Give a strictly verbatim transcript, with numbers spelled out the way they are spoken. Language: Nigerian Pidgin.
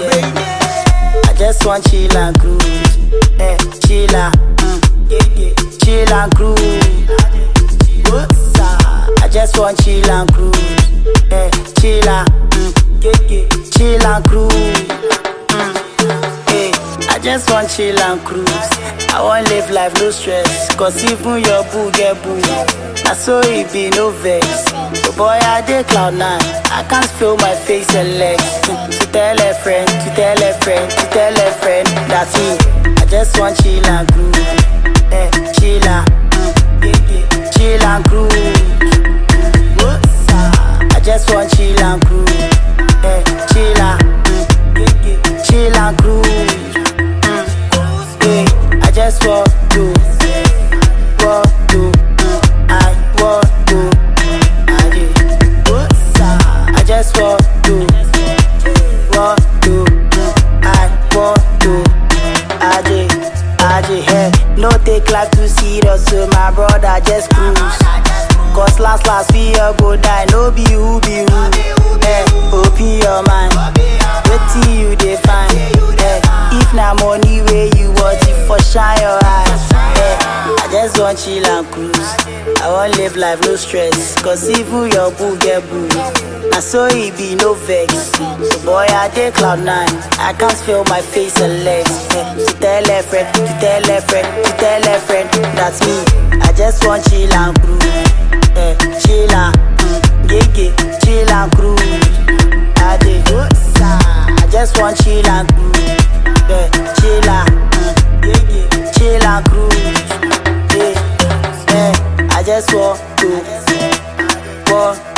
I just want chill and cruise, eh, chill and, mm, yeah, yeah. Chill and cruise. I just want chill and cruise, eh, chill and, mm, yeah, yeah. Chill and cruise, mm, eh. I just want chill and cruise. I want live life no stress, cause even your boo get boo. I saw it be no vex. Oh boy, I dey cloud nine. I can't feel my face and legs. To tell a friend, to tell a friend, to tell a friend, that's me. I just want chill and cruise, eh, chill and, mm, yeah, yeah. Chill and cruise. I just want chill and cruise, eh, chill and, mm, yeah, yeah. Chill and cruise, mm, yeah. I just want to, want to, mm, I want to, I did. I just want to, want to, mm, I want to, I did, I did. Hey, no take life too serious, so my brother just cruise. Cause last last we all go die, no be who be who. Hey, open your mind, wait till you define. Hey, if na money where you want it for shine your eyes. Hey, I just want chill and cruise. I want live life no stress, cause even your boo get boo. I saw it be no vex. So boy I dey cloud nine. I can't feel my face and legs. Hey, to tell a friend, to tell a friend, to tell a friend, that's me. I just want chill and cruise, eh, chill and, mm, yeah, yeah. Chill and cruise. I dey, I just want chill and cruise, eh, chill and, mm, yeah, yeah. Chill and cruise, yeah, eh. I just want to, want